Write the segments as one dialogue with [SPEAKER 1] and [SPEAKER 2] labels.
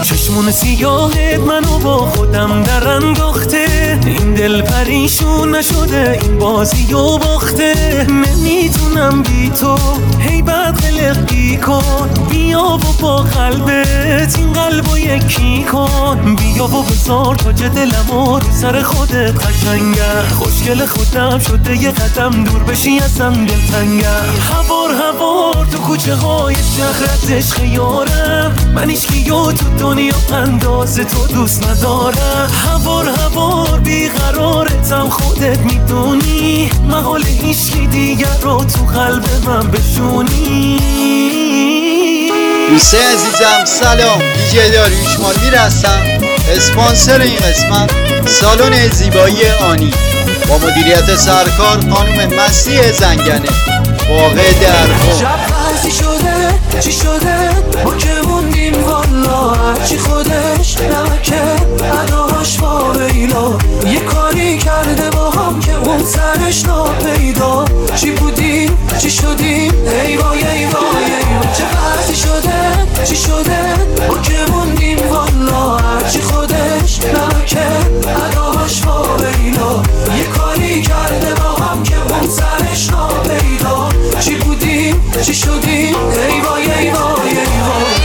[SPEAKER 1] چشمون سیاهت منو با خودم در انداخته، این دل پریشون نشده این بازی و باخته. نمیتونم بی تو هی بد قلقی کن، بیا و با قلبت این قلبو یکی کن. بیا و بذار تاج دلمو رو سر خودت قشنگه، خوشگل خودم شده یه قدم دور بشی ازم دلتنگه. هوار تو کوچه های شهرت عشق یارم، من هیچکیو تو دنیا انداز تو دوست ندارم. هوار بیقرارتم خودت میدونی، محال هیچکی دیگر رو تو قلب من بشونی.
[SPEAKER 2] دوستای عزیزم سلام، دیجی داریوش مالویر هستم، اسپانسر این قسمت سالن زیبایی آنی با مدیریت سرکار خانم مسیح زنگنه واقع در
[SPEAKER 1] شب فرسی شده چی شده ما که موندیم والا، هرچی خودش نمکه اداش با ویلا. یه کاری کرده با هم که اون سرش ناپیدا، چی بودیم چی شدیم ای وای ای وای ای وای. چه فرسی شده چی شده ما که موندیم والا، هرچی خودش نمکه اداش با ویلا. یه کاری کرده با هم که اون سرش ناپیدا، چی بودیم چی شدیم ای وای ای وای ای وای.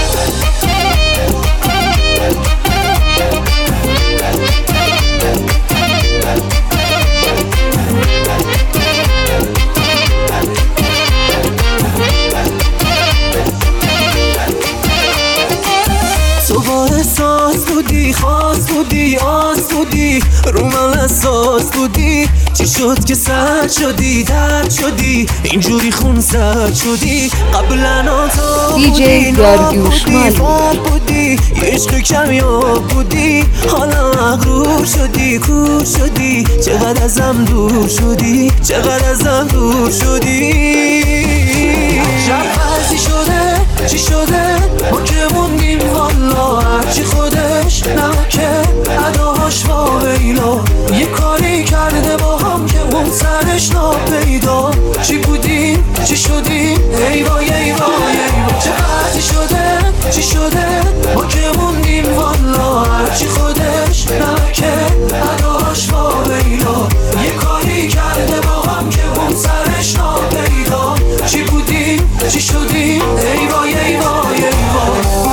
[SPEAKER 1] تو با احساس بودی، خاص بودی، آس بودی، رو من اساس بودی. چی شد که سرد شدی، درد شدی، اینجوری خون سرد شدی. قبلا تو
[SPEAKER 3] دیجی داریوش مالویر
[SPEAKER 1] بودی، یه عشق کمیاب بودی، حالا مغرور شدی، کور شدی. چقدر ازم دور شدی، چقدر ازم دور شدی. شب فرسی شده چی شده ما که موندیم والا، هرچی خودش نمکه اداش با ویلا. یه کاری کرده با هم که اون سرش ناپیدا، چی بودیم چی شدیم ای وای ای وای ای وای. چه فرسی شده چی شده ما که موندیم والا، هرچی خودش نمکه اداش با ویلا. یه کاری کرده با هم که اون سرش ناپیدا، چی بودیم چی شدیم ای وای ای وای ای وای.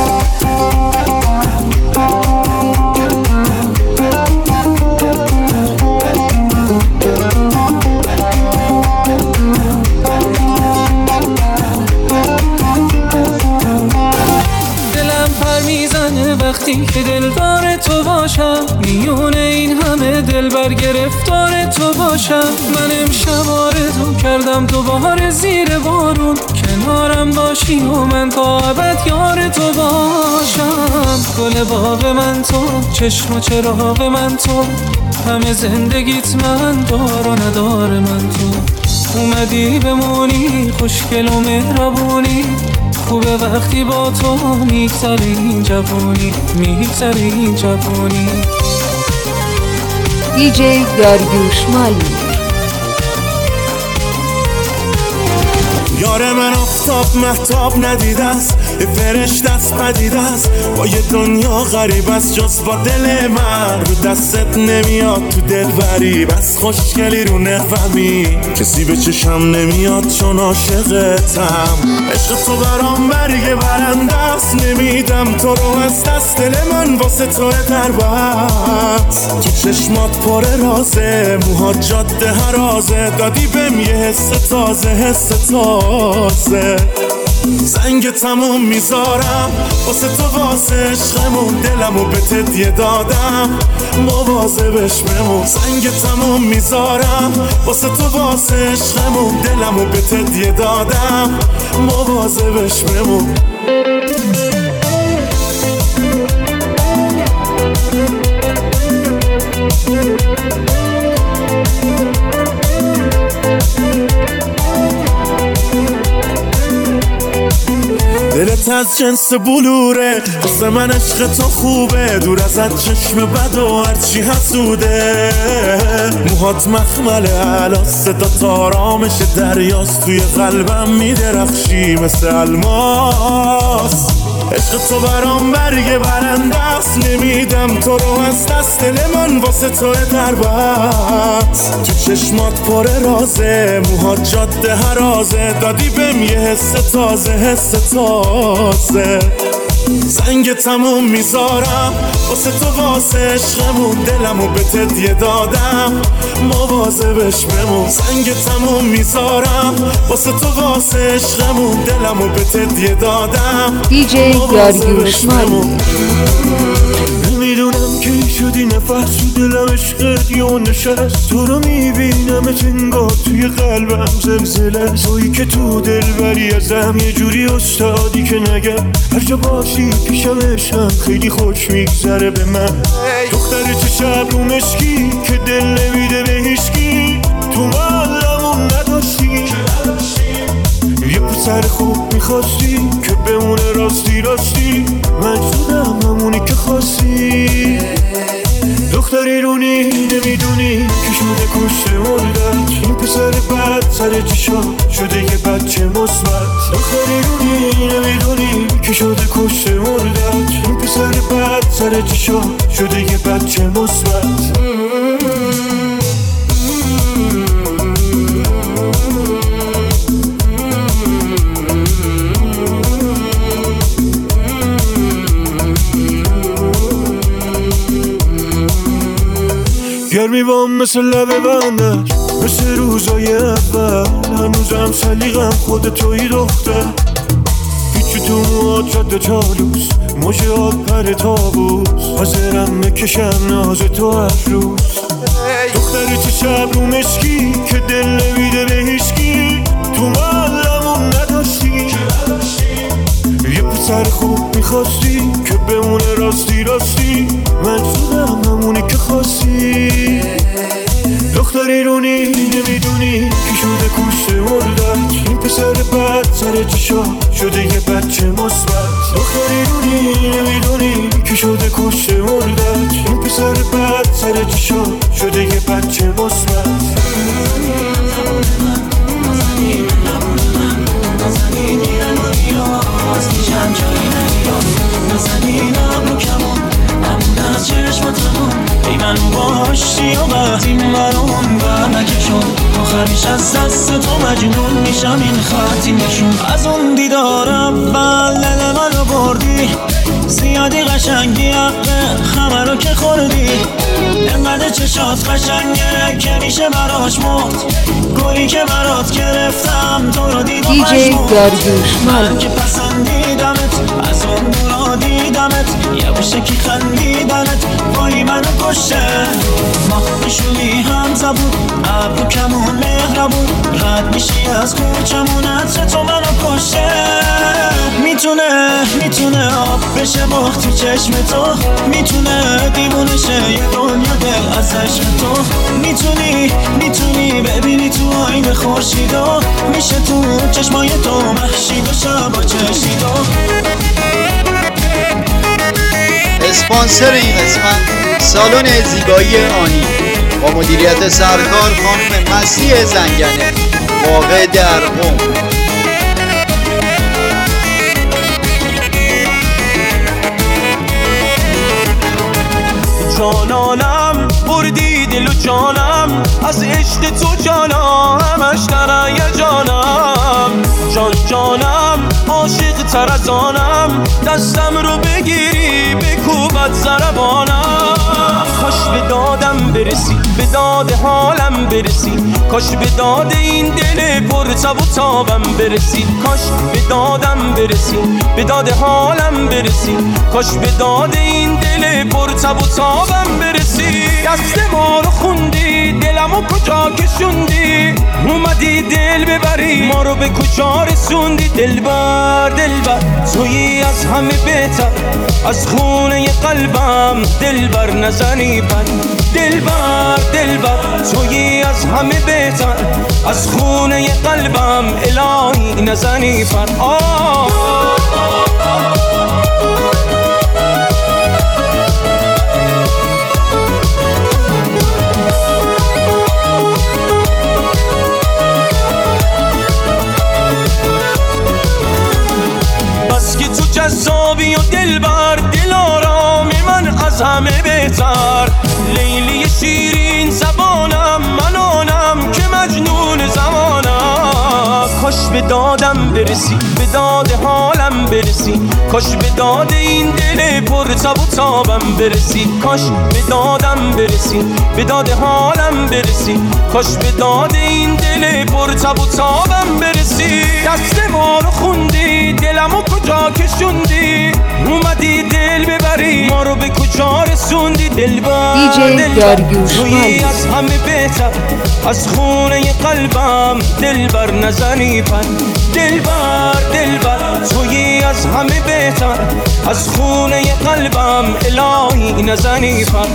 [SPEAKER 1] وقتی که دلدار تو باشم، میون این همه دلبر گرفتار تو باشم. من امشب آرزو کردم دوباره زیر بارون کنارم باشی و من تا ابد یار تو باشم. گل باغ من تو، چشم و چراغ من تو، همه زندگیت من دار و ندار من تو. اومدی بمونی خوشگل و مهربونی، خوبه وقتی با تو میگذره این جوانی، میگذره این جوانی.
[SPEAKER 3] دیجی داریوش مالویر
[SPEAKER 4] یار من آفتاب مهتاب ندیده است، یه فرشته است پدیده است، با یه دنیا غریب است جز با دل من. رو دستت نمیاد تو دل بری، بس خوشگلی رو نقومی، کسی به چشم نمیاد چون عاشقتم. عشق تو برام برگ برنده است، نمیدم تو رو از دست دل من واسه تو در بست. تو چشمات پر رازه، موهات جاده هرازه، دادی بهم یه حس تازه، حس تازه. زنگ تموم میذارم واسه تو، واسه عشقمون دلمو به تدیه دادم، مواظبش بمون. زنگ تموم میذارم واسه تو، واسه عشقمون دلمو به تدیه دادم، مواظبش بمون. دلت از جنس بلوره، واسه من عشق تو خوبه، دور ازت چشم بد و هرچی حسوده. موهات مخمله الان صدات آرامش دریاست، توی قلبم میدرخشی مثل الماس. عشق تو برام برگ برنده است، نمیدم تو رو از دست دل من واسه تو در بست. تو چشمات پر رازه، موهات جاده هرازه، دادی بهم یه حس تازه، حس تازه. زنگ تموم میذارم واسه تو، واسه عشقمون دلمو به تدیه دادم، مواظبش بمون. زنگ تموم میذارم واسه تو، واسه عشقمون دلمو به تدیه دادم،
[SPEAKER 3] دیجی داریوش مالی.
[SPEAKER 4] نمیدونم کی شدی نفس تو دلم، عشقت یا نشست. تو رو میبینم انگار توی قلبم زلزله، تویی که تو دل بری ازم یه جوری استادی که نگم. هر جا باشی پیشم عشقم خیلی خوش میگذره به من. دختر چه شب رو مشکی که دل نمیده به هیچکی، تو معلمون نداشتی یه پسر خوب میخواستی که بمونه راستی راستی. من شدم همونی که خواستی. دختر ایرونی نمیدونی که شده کشته مردت، این پسر بد سر چشا شده یه بچه مثبت. دختر ایرونی نمیدونی که شده کشته مردت، این پسر بد سر چشا شده یه بچه مثبت. گرمی بام مثل لب بندش، مثل روزای اول. هنوزم سلیقم خود توی دختر، هیچی تو موهات جاده چالوس، موجهات پر تابوس، حاضرم بکشم ناز تو هر روز. دختری چه شب رو مشکی که دل نمیده به هیچکی، تو معلمون نداشتی یه پسر خوب میخواستی که بمونه راستی راستی. من شدم همونی که خواستی. دختر ایرونی نمیدونی که شده کشته مردت، این پسر بد سر چشا شده یه بچه مثبت. دختر ایرونی نمیدونی که شده کشته مردت، این پسر بد سر چشا شده یه بچه مثبت. نزنینم رو کمون همون از چشماتمون، ای من باشتی و وقتی مرون بر نکشون. آخرش از دست تو مجنون میشم، این خطی نشون. از اون دیدار اول دل منو بردی، زیادی قشنگی حقه همه رو که خوردی. انقدر چشات قشنگه که میشه براش مرد، گلی که برات گرفتم تو رو دید و
[SPEAKER 3] دیجی داریوش مالی.
[SPEAKER 4] من که پسندیدمت، از اون دورا دیدمت، یه بوشکی خندیدنت وای منو کشه. ماه نشونی هم زبون، ابرو کمون مهربون، رد میشی از کوچمون، عطر تو منو کشه. میتونه آب بشه باخت تو چشم تو، میتونه دیوونه شه یه دنیا دل از عشق تو. میتونی ببینی تو آینه خورشیدو، میشه تو چشمای تو محشید و شبا چشیدو.
[SPEAKER 2] اسپانسر این قسمت سالن زیبایی آنی با مدیریت سرکار خانم مسیح زنگنه، واقع در قم.
[SPEAKER 1] جانانم بردی دل و جانم، از عشق تو جانا همش در جانم. جانم عاشق تر از آنم، دستم رو بگیری بکوبت زربانم. کاش به دادم برسی، به داد حالم برسی، کاش به داد این دل پر تب و تابم برسی. کاش به دادم برسی، به داد حالم برسی، کاش به داد این دل پر تب و تابم برسی. دست ما رو خوندی، دلمو کجا کشوندی، اومدی دل ببری ما رو به کجا رسوندی. دلبر تویی از همه بهتر، از خونه قلبم دلبر نزنی پر. دلبر تویی از همه بهتر، از خونه قلبم الهی نزنی پر. همه بهتر. لیلی شیرین زبانم، من آنم که مجنون زمانم. کاش به دادم برسی، به داد حالم برسی، کاش به داد این دل پر تب و تابم برسی. کاش به دادم برسی، به داد حالم برسی، کاش به داد این دل پر تب و تابم برسی. دست ما رو خوندی، دلمو کجا کشوندی، اومدی دل ببری، ما رو به کجا رسوندی. دلبر تویی از همه بهتر، از خونه قلبم دلبر نزنی پر. دلبر تویی از همه بهتر، از خونه قلبم الهی نزنی پر.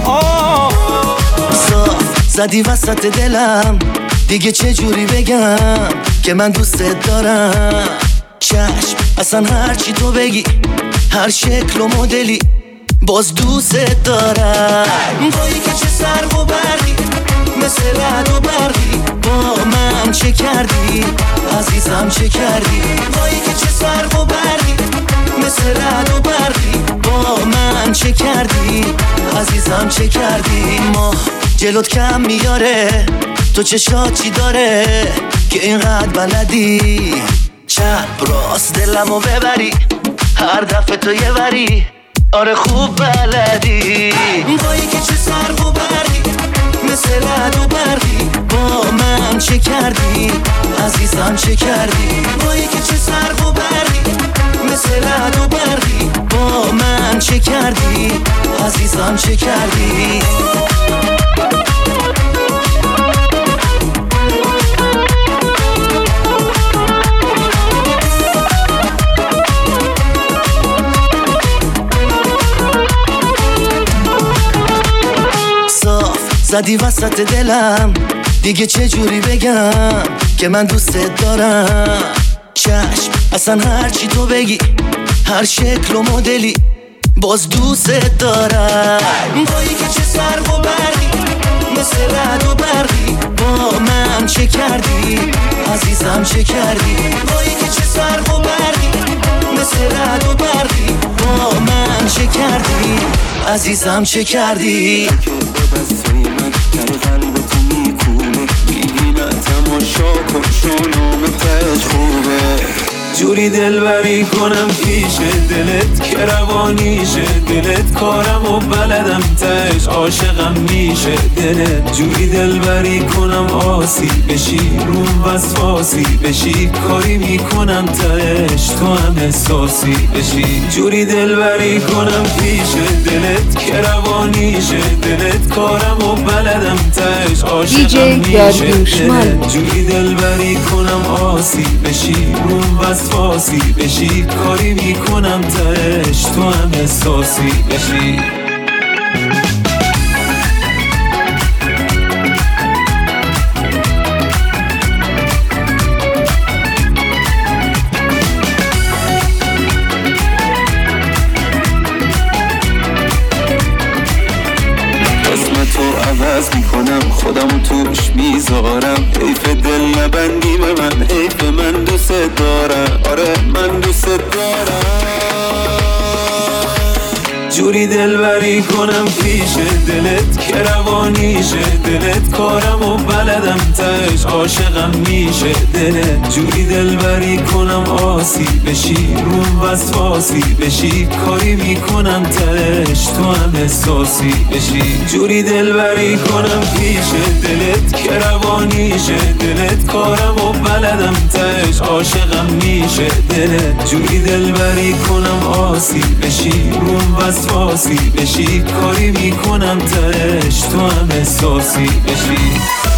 [SPEAKER 5] زدی وسط دلم، دیگه چه جوری بگم که من دوستت دارم. چشم اصلا هرچی تو بگی، هر شکل و مدلی باز دوستت دارم. تویی که چه سر و برقی، مثل رعد و برقی با من چه کردی عزیزم چه کردی. تویی که چه سر و برقی، مثل رعد و برقی با من چه کردی عزیزم چه کردی. ما جلوت کم میاره، تو چشات چی داره که اینقدر بلدی چپ راست دلمو ببری، هر دفعه تو یه وری آره خوب بلدی. تویی که چه سر و برقی، مثل رعد و برقی با من چه کردی عزیزم چه کردی. تویی که چه سر و برقی، مثل رعد و برقی با من چه کردی عزیزم چه کردی. زدی وسط دلم، دیگه چه جوری بگم که من دوستت دارم. چشم اصلا هرچی تو بگی، هر شکل و مدلی باز دوستت دارم. تویی که چه سر و برقی، مثل رعد و برقی با من چه کردی عزیزم چه کردی. تویی که چه سر و برقی، مثل رعد و برقی با من چه کردی عزیزم چه کردی. تماشا کن شونم تش خوبه، جوری دلبری کنم پیش دلت که روانیشه دلت، کارم و بلدم تش عاشقم میشه دلت. جوری دلبری کنم آسی بشی، روم وسواسی بشی، کاری میکنم تش تو هم احساسی بشی. جوری دلبری کنم پیش دلت که روانیشه دلت، کارم و بلدم تش عاشقم میشه دلت. جوری دلبری کنم آسی بشی، روم وسواسی بشی، کاری میکنم تش تو هم احساسی بشی. عوض میکنم خودمو توش میذارم، حیف دل نبندی به من، حیف من دوست دارم، آره من دوست دارم. جوری دلبری کنم پیش دلت که روانیشه دلت، کارم و بلدم تش عاشقم میشه دلت. جوری دلبری کنم آسی بشی، روم وسواسی بشی، کاری میکنم تش تو هم احساسی بشی. جوری دلبری کنم پیش دلت که روانیشه دلت، کارم و بلدم تش عاشقم میشه دلت. جوری دلبری کنم آسی بشی، روم وسواسی بشی، کاری میکنم تش تو هم احساسی بشی.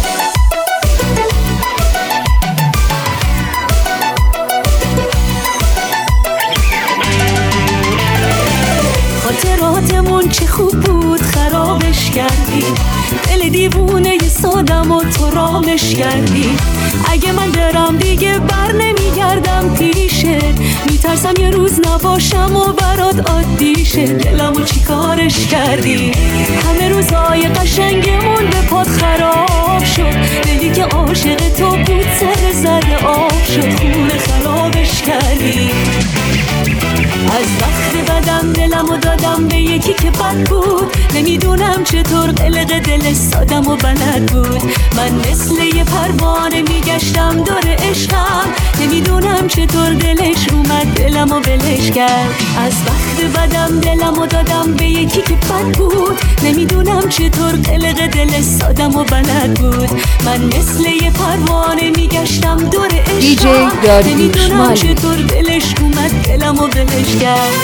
[SPEAKER 6] خاطراتمون چه خوب بود خرابش کردی، دل دیوونه ی سادم و تو رامش کردی. اگه من برم دیگه بر نمیگردم پیشت، میترسم یه روز نباشم و برات عادی شه. دلمو چی کارش کردی، همه روزای قشنگمون به پات خراب شد. دلی که عاشق تو بود سر زده آب شد، خونه خرابش کردی. از وقت بدم دلمو دادم به یکی که بد بود. نمیدونم چطور قلق دل سادم و بلد بود. من مثل یه پروانه میگشتم دور عشقم. نمیدونم چطور دلش اومد دلم و بلش کرد. از وقت بدم دلم و دادم به یکی که بد بود. نمیدونم چطور قلق دل سادم و بلد بود. من مثل یه پروانه میگشتم دور عشقم. نمیدونم چطور دلش اومد دلم و بلش کرد.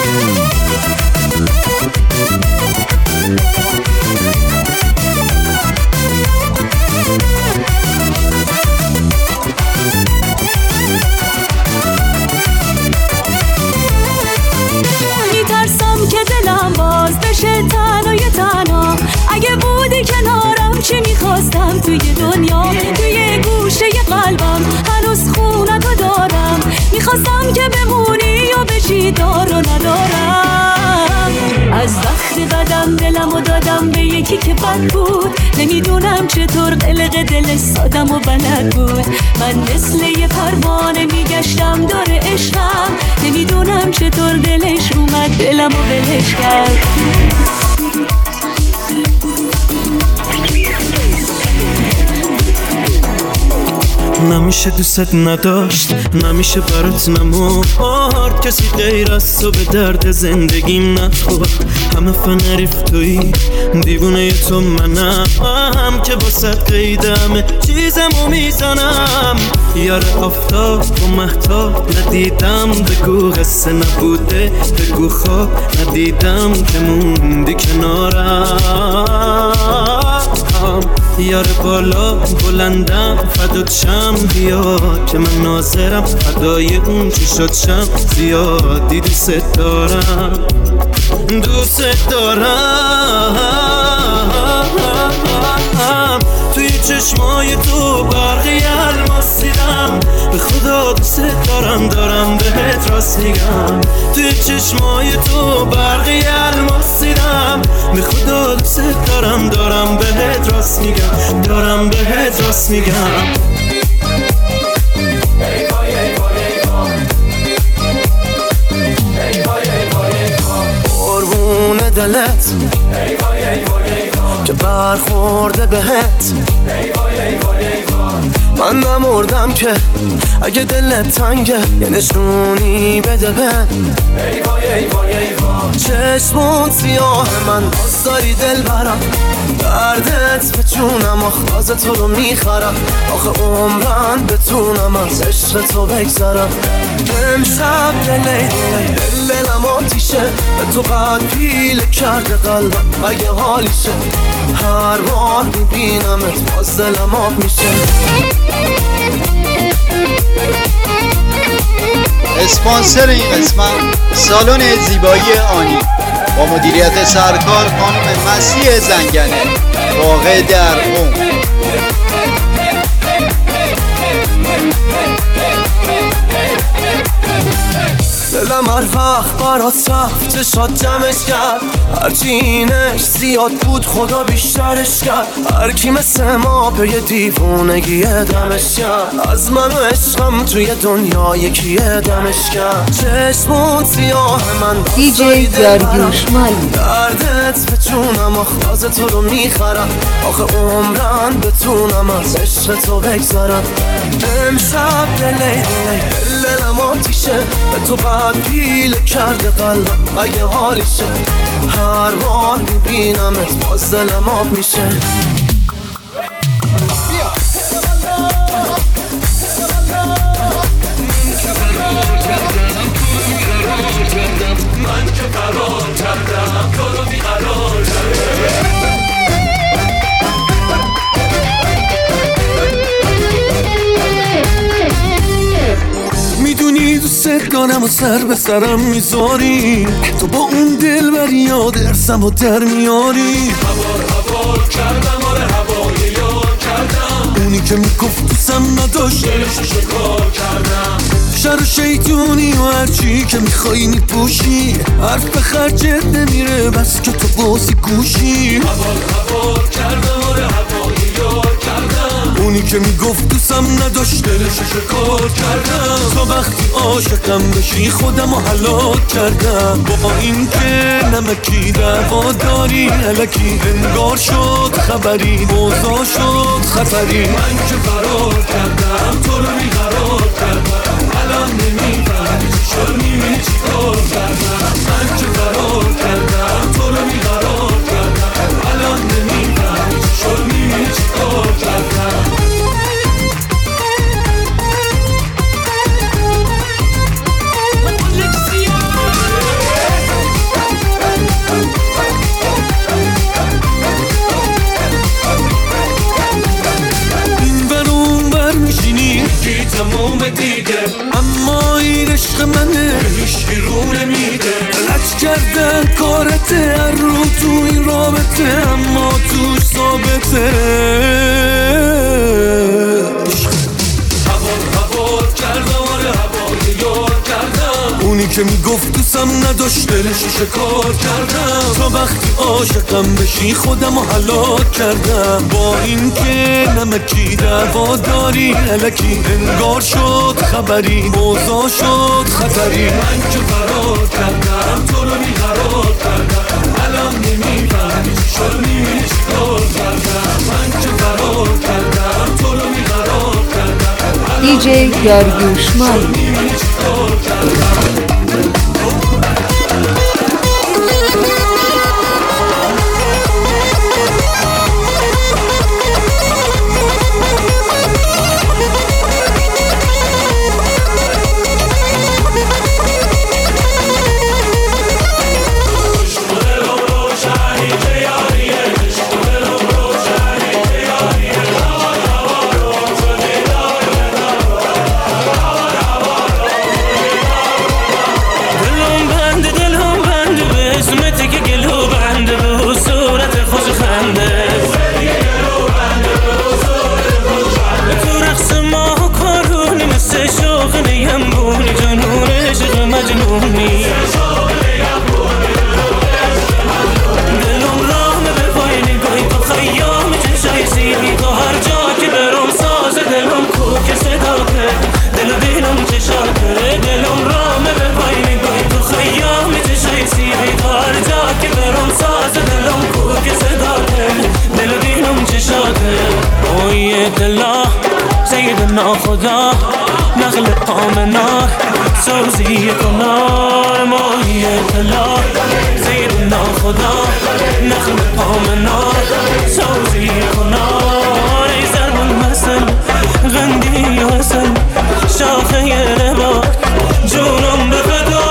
[SPEAKER 6] میترسم که دلم باز بشه تنها یه تنها. اگه بودی کنارم چی میخواستم توی دنیا. توی گوشه قلبم هنوز خونتو دارم. میخواستم که بمونی یا بشی دار و ندارم. از وقت بدم دلم و دادم به یکی که بد بود. نمیدونم چطور قلق دل سادم و بلد بود. من مثل یه پروانه میگشتم دور عشقم. نمیدونم چطور دلش اومد دلم و بلش کرد.
[SPEAKER 7] نمیشه دوست نداشت، نمیشه برات نمورد. کسی غیر از تو به درد زندگیم نخورد. همه فنریف تویی، دیوونه تو منم که واسه قیدمه چیزمو میزنم. یار آفتاب و مهتاب ندیدم، بگو قصه نبوده، بگو خواب ندیدم که موندی کنارم. یار بالا بلندم فدات شم، بیا که من ناظرم فدای اون چی شد شم. زیادی دوست دارم، دوست دارم. توی چشمای تو برقی الماس دیدم. به خدا دوست دارم، دارم بهت راست میگم. توی چشمای تو برقی الماس دیدم. به خدا دوست دارم، دارم بهت راست میگم. دارم بهت راست میگم.
[SPEAKER 5] قربون دلت که برخورده بهت. من نمردم که اگه دلت تنگه یه نشونی بده بهم. چشمون سیاه من باز داری دل برم. دردت به جونم آخ تو رو میخرم. آخه عمرن بتونم از عشق تو بگذرم. امشب دلم آتیشه، به تو قد پیله کرده قلبم. اگه حالیشه هر بار میبینمت باز دلم آب میشه.
[SPEAKER 2] اسپانسر این قسمت سالن زیبایی آنی با مدیریت سرکار خانم مسیح زنگنه، واقع در قم.
[SPEAKER 5] دلم هر وقت برات رفت چشات جمعش کرد. هرچی اینش زیاد بود خدا بیشترش کرد. هر کی مثل ما به یه دیوونگی دمش کرد. از من و عشقم توی دنیا یکی دمش کرد. چشمون سیاه من
[SPEAKER 3] دیجی داریوش مالی.
[SPEAKER 5] دردت به جونم آخ تو رو میخرم. آخه عمرن بتونم از عشق تو بگذرم. امشب دلم آتیشه، به تو قد پیله کرده قلبم. اگه حالیشه هر بار میبینمت باز دلم آب میشه. من که فرار کردم تو رو بیقرار کردم. میدونی دوست دارم و سر به سرم میذاری. تو با اون دل بر یاد ارسم و در میاری. هوار کردم، آره هوای یار کردم. اونی که میگفت دوستم نداشت دلشو شکار کردم. شر و شیطونی و هرچی که میخوایی میپوشی. حرف به خرجت نمیره بس که تو بازی گوشی. هوار کردم، آره هوای یار کردم.
[SPEAKER 7] اونی که میگفت دوستم نداشت دلش شکار کردم تا وقتی عاشقم بشی خودم رو هلاک کردم با این که نمکی دعوا داری الکی انگار شد خبری موضوع شد خطری من که فرار کردم تو رو بیقرار کردم الان نمیفهمی چی شد میبینی چی کار کردم من که فرار کردم تو رو بیقرار کردم الان نمیفهمی چی شد میبینی چی کار کردم تموم دیگه اما این عشق منه هیچی رو نمیده لج کردن کارته هر رو تو این رابطه اما توش ثابته هوار کردم آره هوای یار کردم اونی که میگفت دوستم نداشت دلش شکار کردم تا وقتی عاشقم بشی خودم رو هلاک کردم با این که نمکی دعوا داری الکی انگار شد خبری موضوع شد خطری من که فرار کردم تو رو بیقرار کردم الان نمیفهمی چی شد میبینی چی کار کردم من که فرار کردم تو رو بیقرار کردم
[SPEAKER 3] دیجی داریوش مالی
[SPEAKER 7] میبینی چی کار کردم خدا نخل آمنا سوزی کنار ماهی اطلاع زیدنا خدا نخل آمنا سوزی کنار ای زربان مثل غندی حسن شاخه ربا جونم بفدا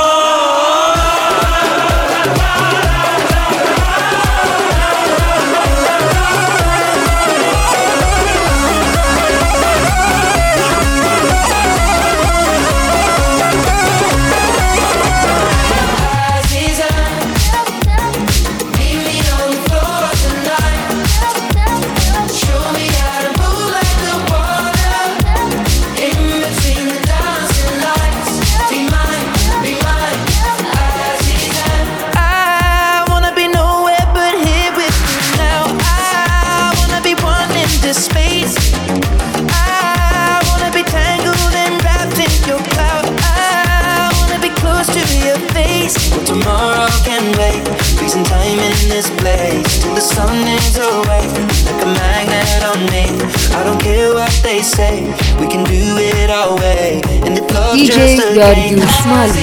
[SPEAKER 3] دیجی داریوش مالی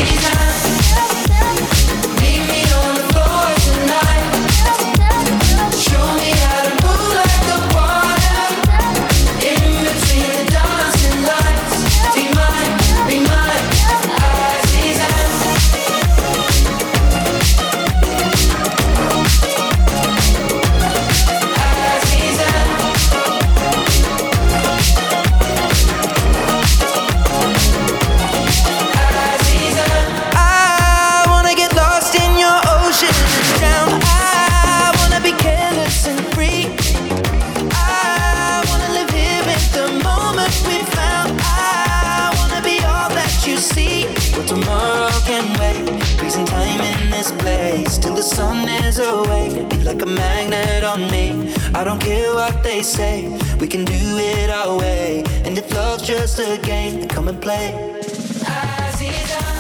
[SPEAKER 8] is awake, be like a magnet on me. I don't care what they say, we can do it our way. And if love's just a game, then come and play. I see